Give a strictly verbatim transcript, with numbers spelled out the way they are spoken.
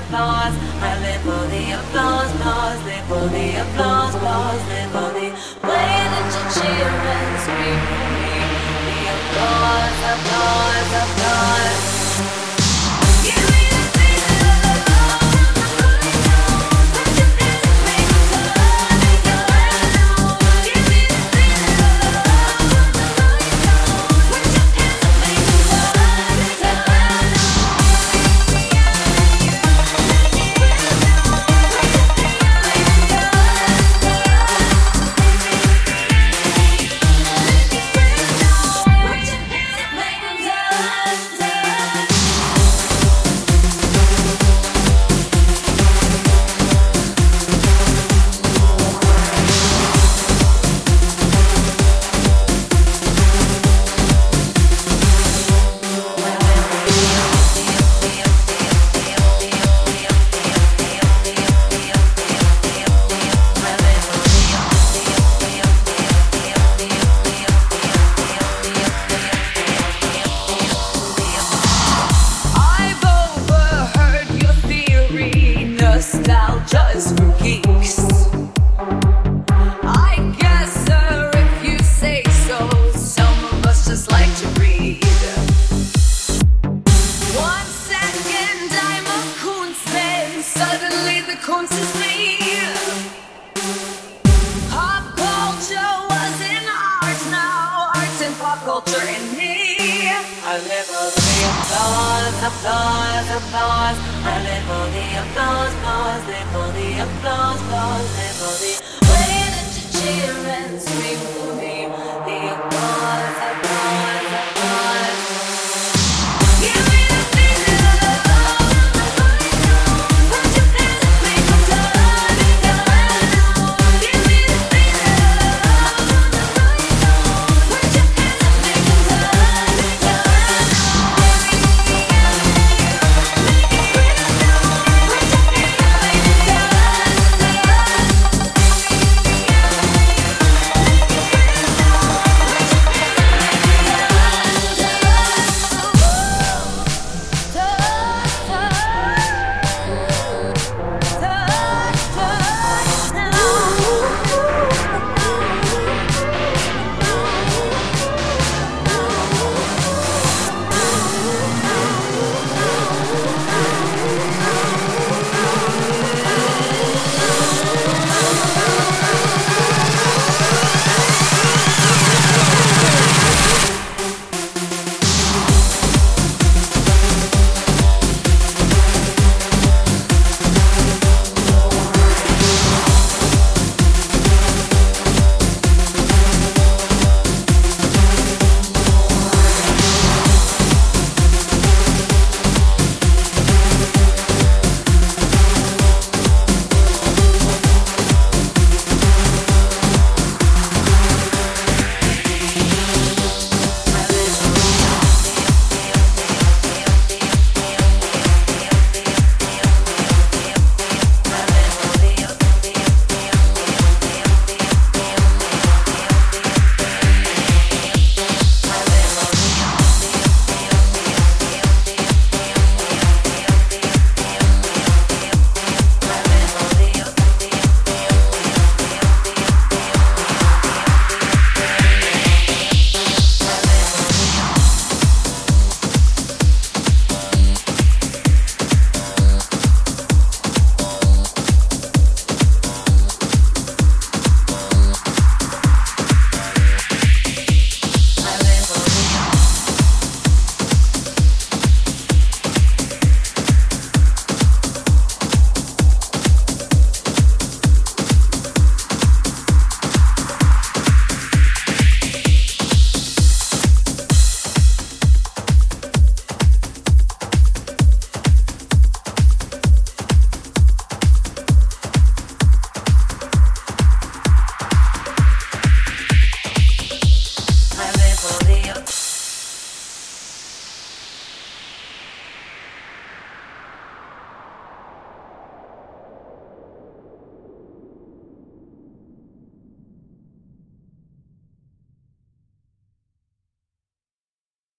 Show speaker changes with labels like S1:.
S1: applause. I live for the applause, applause, live for the applause, applause, live for the way that you cheer and scream for me. The applause, applause, applause. Give me the feeling of the love from the running down. Put your hands and make a love, make your head down. Give me the feeling of the love from the running down. Put your hands and make a love, make your head down. Nostalgia is for geeks. I guess, sir, if you say so. Some of us just like to read. One second I'm a Kunstman, suddenly the Kunst is me. Pop culture was in art, now art's in pop culture in me. I live for the applause, applause, applause. I live for the applause, applause, live for the applause, applause, live for the way that you cheer and scream.